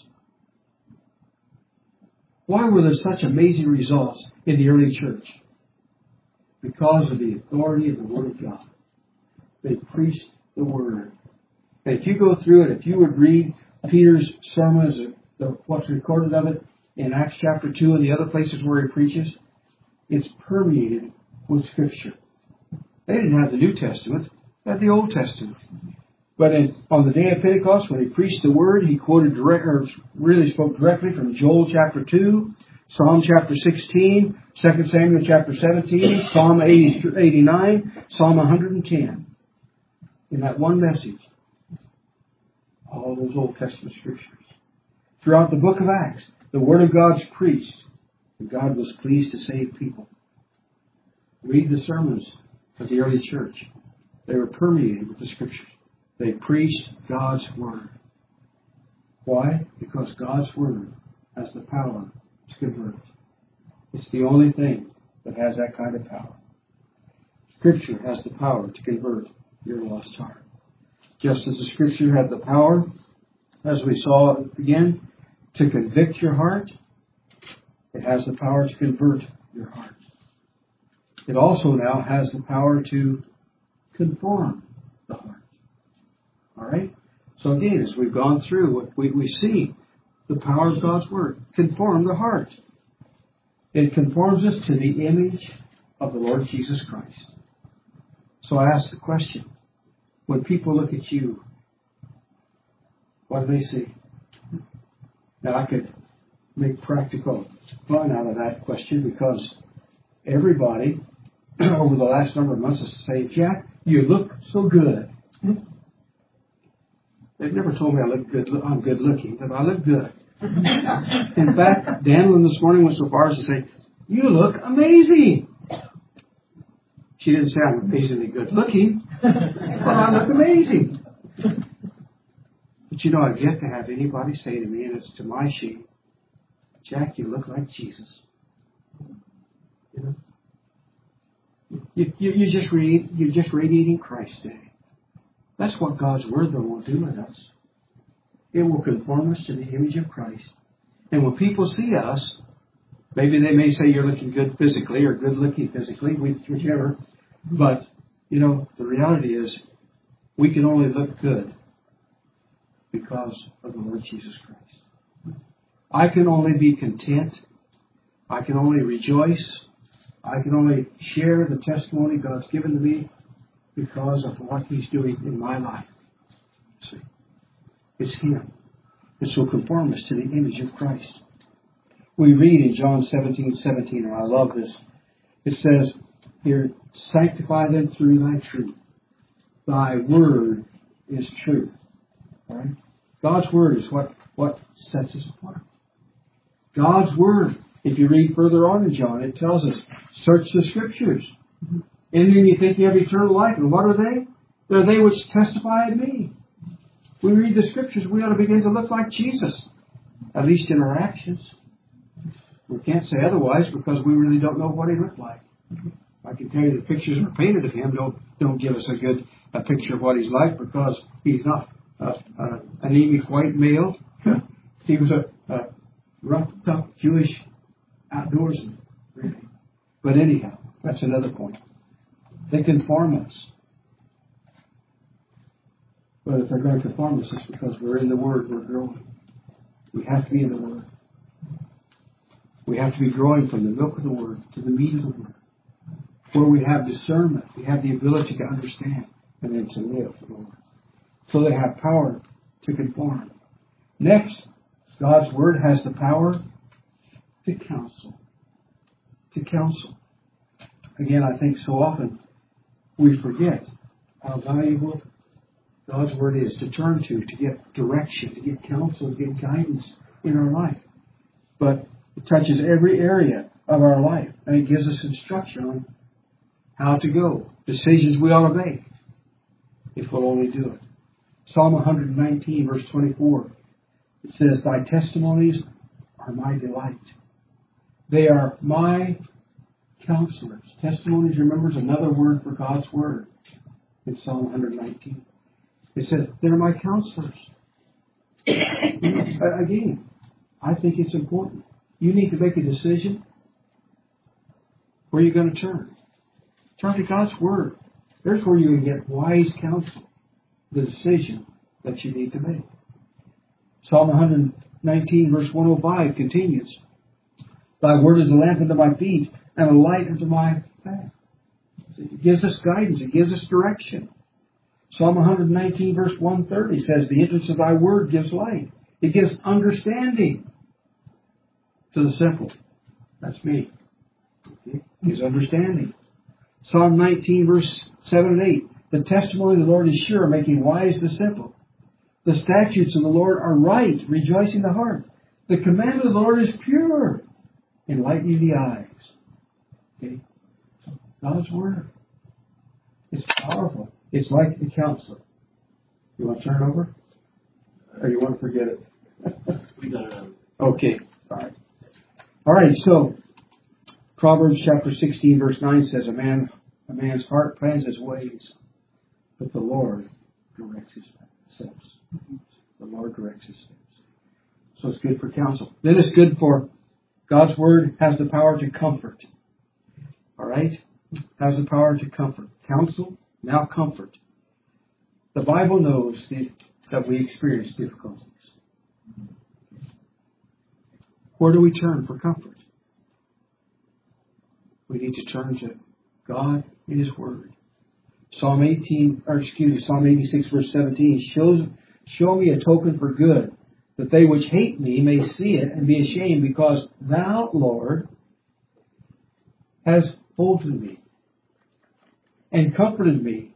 Why were there such amazing results in the early church? Because of the authority of the Word of God. They preached the Word. And if you go through it, if you would read Peter's sermons, what's recorded of it in Acts chapter two and the other places where he preaches, it's permeated with Scripture. They didn't have the New Testament. They had the Old Testament. But in, on the day of Pentecost, when he preached the Word, he quoted direct, or really spoke directly from Joel chapter two, Psalm chapter sixteen, Second Samuel chapter seventeen, Psalm eighty, eighty-nine, Psalm one hundred ten. In that one message, all those Old Testament Scriptures. Throughout the book of Acts, the Word of God's preached, and God was pleased to save people. Read the sermons of the early church. They were permeated with the Scriptures. They preached God's Word. Why? Because God's Word has the power to convert. It's the only thing that has that kind of power. Scripture has the power to convert your lost heart. Just as the Scripture had the power, as we saw again, to convict your heart, it has the power to convert your heart. It also now has the power to conform the heart. All right? So again, as we've gone through, we, we see the power of God's Word. Conform the heart. It conforms us to the image of the Lord Jesus Christ. So I ask the question, when people look at you, what do they see? Now I could make practical fun out of that question because everybody over the last number of months has said, Jack, you look so good. They've never told me I look good. I'm good looking, but I look good. In fact, Danlin this morning went so far as to say, you look amazing. She didn't say I'm amazingly good looking, but I look amazing. But you know, I've yet to have anybody say to me, and it's to my shame, Jack, you look like Jesus. You know? You, you, you just read, you're just radiating Christ today. That's what God's Word, though, will do with us. It will conform us to the image of Christ. And when people see us, maybe they may say you're looking good physically or good looking physically, whichever. But, you know, the reality is we can only look good because of the Lord Jesus Christ. I can only be content. I can only rejoice. I can only share the testimony God's given to me because of what He's doing in my life. See, it's Him. It will conform us to the image of Christ. We read in John seventeen seventeen, and I love this. It says here, sanctify them through thy truth. Thy word is truth. All right? God's word is what, what sets us apart. God's word. If you read further on in John, it tells us, search the Scriptures. And then you think you have eternal life. And what are they? They're they which testify of me. We read the Scriptures, we ought to begin to look like Jesus. At least in our actions. We can't say otherwise because we really don't know what He looked like. I can tell you the pictures are painted of Him don't don't give us a good a picture of what He's like because He's not uh, uh, an anemic white male. He was a, a rough, tough Jewish outdoorsman, really. But anyhow, that's another point. They conform us. But if they're going to conform us, it's because we're in the Word, we're growing. We have to be in the Word. We have to be growing from the milk of the Word to the meat of the Word. Where we have discernment, we have the ability to understand and then to live for the Lord. So they have power to conform. Next, God's Word has the power to counsel. To counsel. Again, I think so often we forget how valuable God's Word is to turn to, to get direction, to get counsel, to get guidance in our life. But it touches every area of our life, and it gives us instruction on how to go, decisions we ought to make, if we'll only do it. Psalm one nineteen, verse twenty-four, it says, thy testimonies are my delight. They are my counselors. Testimonies, remember, is another word for God's Word in Psalm one nineteen. It says, they're my counselors. Again, I think it's important. You need to make a decision. Where are you going to turn? Turn to God's Word. There's where you can get wise counsel. The decision that you need to make. Psalm one nineteen, verse one oh five continues. Thy word is a lamp unto my feet and a light unto my path. It gives us guidance. It gives us direction. Psalm one nineteen, verse one thirty says, the entrance of thy word gives light. It gives understanding to the simple. That's me. It gives understanding. Psalm nineteen, verse seven and eight. The testimony of the Lord is sure, making wise the simple. The statutes of the Lord are right, rejoicing the heart. The commandment of the Lord is pure, enlightening the eyes. Okay? So God's Word. It's powerful. It's like the counselor. You want to turn over? Or you want to forget it? We got it out. Okay. All right. All right. So, Proverbs chapter sixteen, verse nine says, a man, a man's heart plans his ways, but the Lord directs his steps. The Lord directs his steps. So it's good for counsel. Then it's good for God's Word has the power to comfort. All right? Has the power to comfort. Counsel, now comfort. The Bible knows the, that we experience difficulties. Where do we turn for comfort? We need to turn to God in His Word. Psalm eighteen, or excuse me, Psalm eighty-six, verse seventeen shows, show me a token for good, that they which hate me may see it and be ashamed, because thou, Lord, hast holden me and comforted me.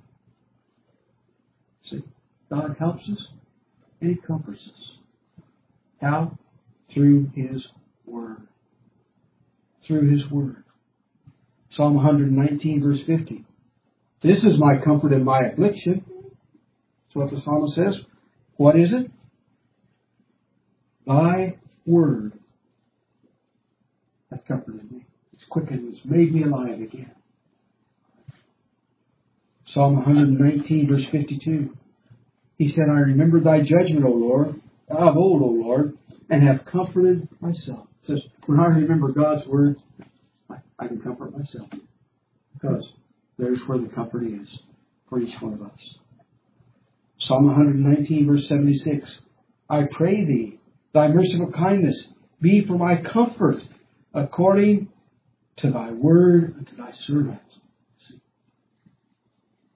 See, God helps us and He comforts us. How? Through His Word. Through His Word. Psalm one nineteen, verse fifty. This is my comfort in my affliction. That's what the psalmist says. What is it? Thy Word hath comforted me. It's quickened. It's made me alive again. Psalm one nineteen, verse fifty-two. He said, I remember thy judgment, O Lord, of old, O Lord, and have comforted myself. It says, when I remember God's Word, I, I can comfort myself. Because there's where the comfort is for each one of us. Psalm one nineteen, verse seventy-six. I pray thee, thy merciful kindness be for my comfort, according to thy word and to thy servant. See?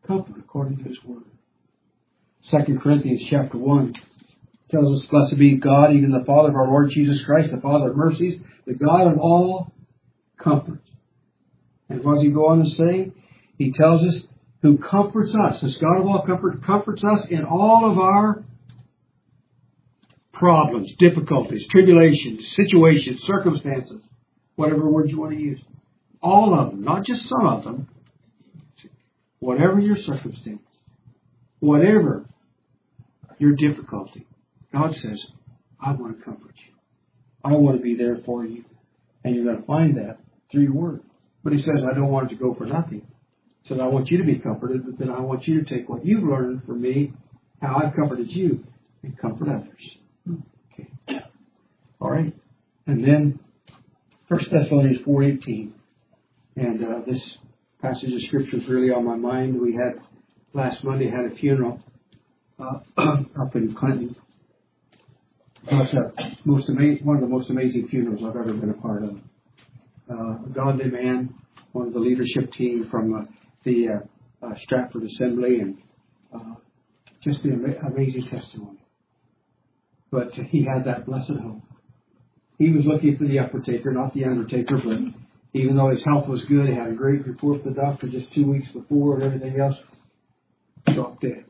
Comfort according to His Word. Second Corinthians chapter one tells us, blessed be God, even the Father of our Lord Jesus Christ, the Father of mercies, the God of all comfort. And what does He go on to say? He tells us, who comforts us, this God of all comfort, comforts us in all of our problems, difficulties, tribulations, situations, circumstances, whatever word you want to use. All of them, not just some of them. Whatever your circumstance, whatever your difficulty, God says, I want to comfort you. I want to be there for you. And you're going to find that through your Word. But He says, I don't want it to go for nothing. He says, I want you to be comforted, but then I want you to take what you've learned from me, how I've comforted you, and comfort others. Okay. All right. And then, First Thessalonians four eighteen. And uh, this passage of Scripture is really on my mind. We had, last Monday, had a funeral uh, up in Clinton. It was uh, most ama- one of the most amazing funerals I've ever been a part of. Uh, a godly man, one of the leadership team from uh, the uh, uh, Stratford Assembly, and uh, just an ama- amazing testimony. But uh, he had that blessed hope. He was looking for the undertaker, not the undertaker, but even though his health was good, he had a great report from the doctor just two weeks before and everything else, dropped dead.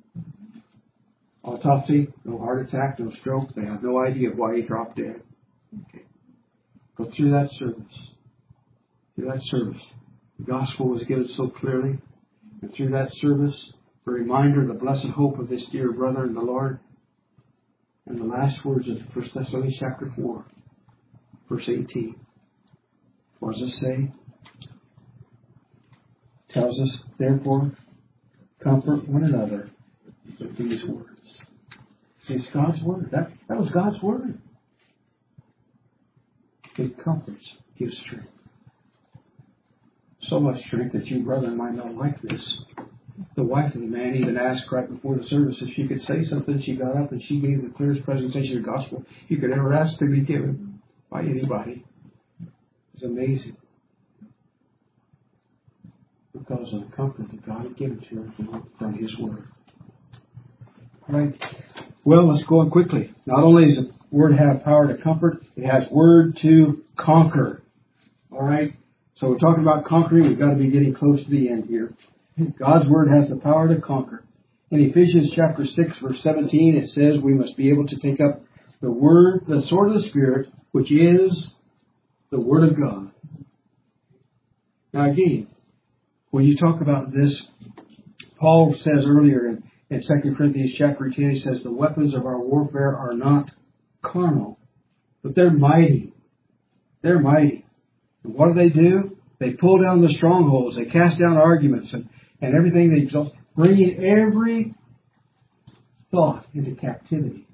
Autopsy, no heart attack, no stroke. They have no idea why he dropped dead. Okay. But through that service, through that service, the gospel was given so clearly. And through that service, a reminder of the blessed hope of this dear brother in the Lord. And the last words of First Thessalonians chapter four, verse eighteen. What does it say? It tells us, therefore, comfort one another with these words. It's God's Word. That, that was God's Word. It comforts, gives strength. So much strength that you, brethren, might not like this. The wife of the man even asked right before the service if she could say something. She got up and she gave the clearest presentation of the gospel you could ever ask to be given by anybody. It's amazing. Because of the comfort that God had given to her from, from His Word. All right. Well, let's go on quickly. Not only does the Word have power to comfort, it has Word to conquer. All right. So we're talking about conquering. We've got to be getting close to the end here. God's Word has the power to conquer. In Ephesians chapter six, verse seventeen, it says we must be able to take up the Word, the sword of the Spirit, which is the Word of God. Now again, when you talk about this, Paul says earlier in, in Second Corinthians chapter ten, he says the weapons of our warfare are not carnal, but they're mighty. They're mighty. And what do they do? They pull down the strongholds. They cast down arguments and, and everything that exalts, bringing every thought into captivity.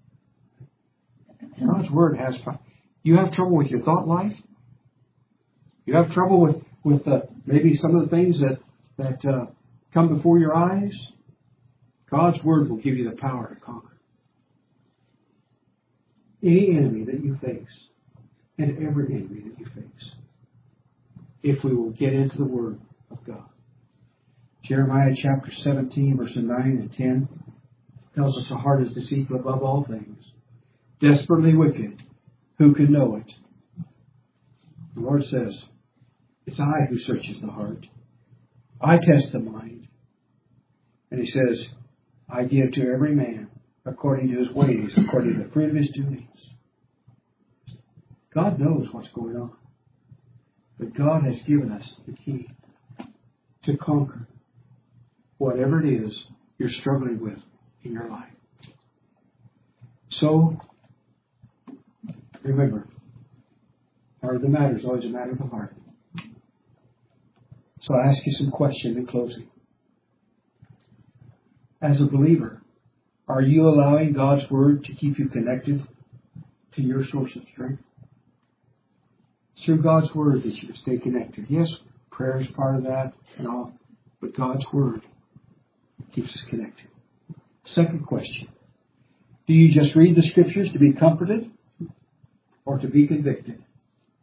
God's Word has power. You have trouble with your thought life? You have trouble with, with uh, maybe some of the things that, that uh, come before your eyes? God's Word will give you the power to conquer any enemy that you face and every enemy that you face, if we will get into the Word of God. Jeremiah chapter seventeen, verses nine and ten tells us the heart is deceitful above all things, desperately wicked. Who can know it? The Lord says, it's I who searches the heart. I test the mind. And He says, I give to every man according to his ways, according to the fruit of his doings. God knows what's going on. But God has given us the key to conquer whatever it is you're struggling with in your life. So, remember, heart of the matter is always a matter of the heart. So I ask you some questions in closing. As a believer, are you allowing God's Word to keep you connected to your source of strength? It's through God's Word that you stay connected. Yes, prayer is part of that and all, but God's Word keeps us connected. Second question. Do you just read the Scriptures to be comforted or to be convicted?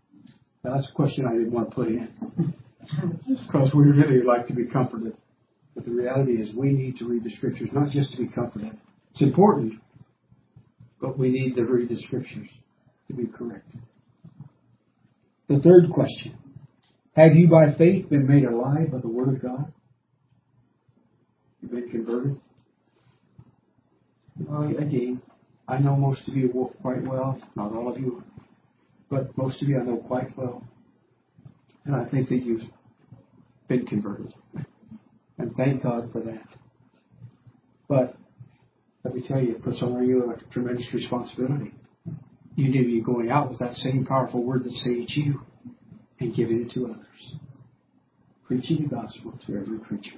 Now, that's a question I didn't want to put in. Because we really like to be comforted. But the reality is we need to read the Scriptures, not just to be comforted. It's important, but we need to read the Scriptures to be corrected. The third question. Have you by faith been made alive by the Word of God? You've been converted? Well, again, I know most of you quite well. Not all of you. But most of you I know quite well. And I think that you've been converted. And thank God for that. But let me tell you, it puts on you a tremendous responsibility. You need to be going out with that same powerful Word that saves you and giving it to others. Preaching the gospel to every creature.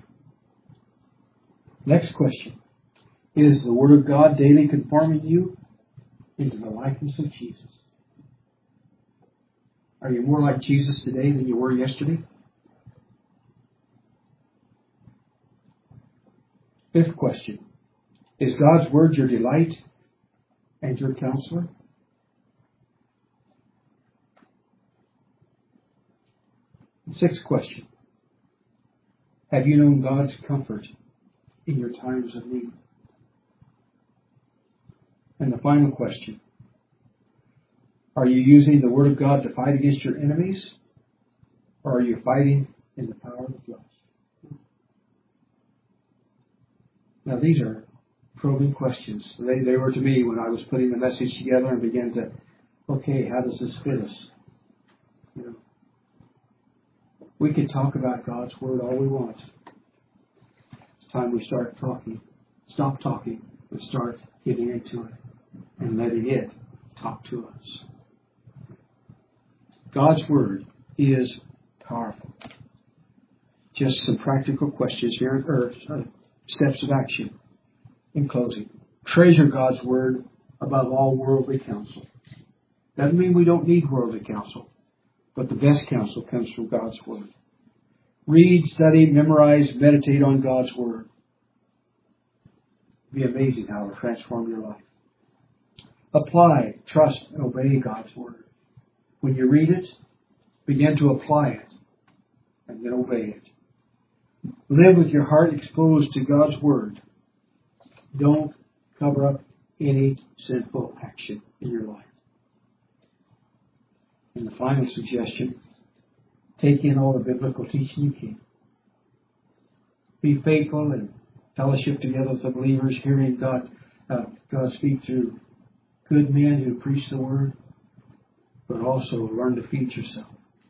Next question. Is the Word of God daily conforming you into the likeness of Jesus? Are you more like Jesus today than you were yesterday? Fifth question. Is God's Word your delight and your counselor? Sixth question. Have you known God's comfort in your times of need? And the final question. Are you using the Word of God to fight against your enemies? Or are you fighting in the power of the flesh? Now these are probing questions. They, they were to me when I was putting the message together and began to, okay, how does this fit us? You know, we could talk about God's Word all we want. It's time we start talking. Stop talking and start getting into it and letting it talk to us. God's Word is powerful. Just some practical questions here, or uh, steps of action. In closing, treasure God's Word above all worldly counsel. Doesn't mean we don't need worldly counsel, but the best counsel comes from God's Word. Read, study, memorize, meditate on God's Word. It'll be amazing how it will transform your life. Apply, trust, and obey God's Word. When you read it, begin to apply it and then obey it. Live with your heart exposed to God's Word. Don't cover up any sinful action in your life. And the final suggestion, take in all the biblical teaching you can. Be faithful and fellowship together with the believers, hearing God, uh, God speak through good men who preach the Word, but also learn to feed yourself.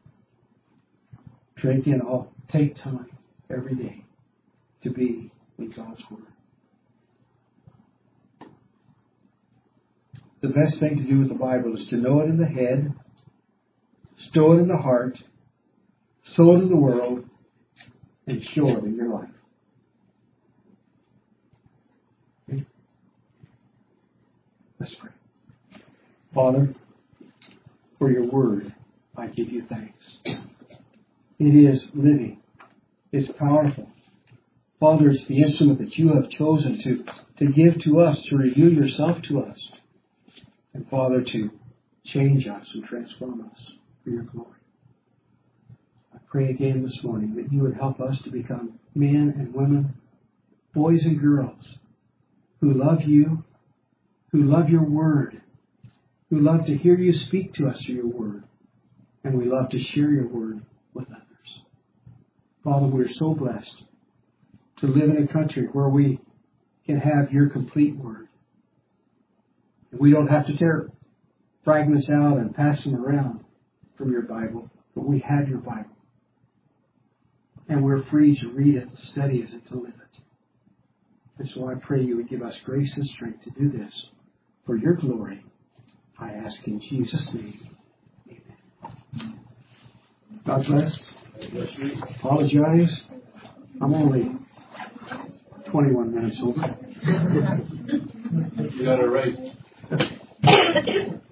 Drink in all, take time every day to be in God's Word. The best thing to do with the Bible is to know it in the head, stow it in the heart, sow it in the world, and show it in your life. Okay? Let's pray. Father, for your Word, I give you thanks. It is living. It's powerful. Father, it's the instrument that you have chosen to, to give to us, to reveal yourself to us. And Father, to change us and transform us for your glory. I pray again this morning that you would help us to become men and women, boys and girls, who love you, who love your Word, who love to hear you speak to us through your Word, and we love to share your Word with others. Father, we're so blessed to live in a country where we can have your complete Word. And we don't have to tear fragments out and pass them around from your Bible, but we have your Bible. And we're free to read it, study it, and to live it. And so I pray you would give us grace and strength to do this for your glory. I ask in Jesus' name. Amen. God bless. Apologize. I'm only twenty-one minutes over. You got it right.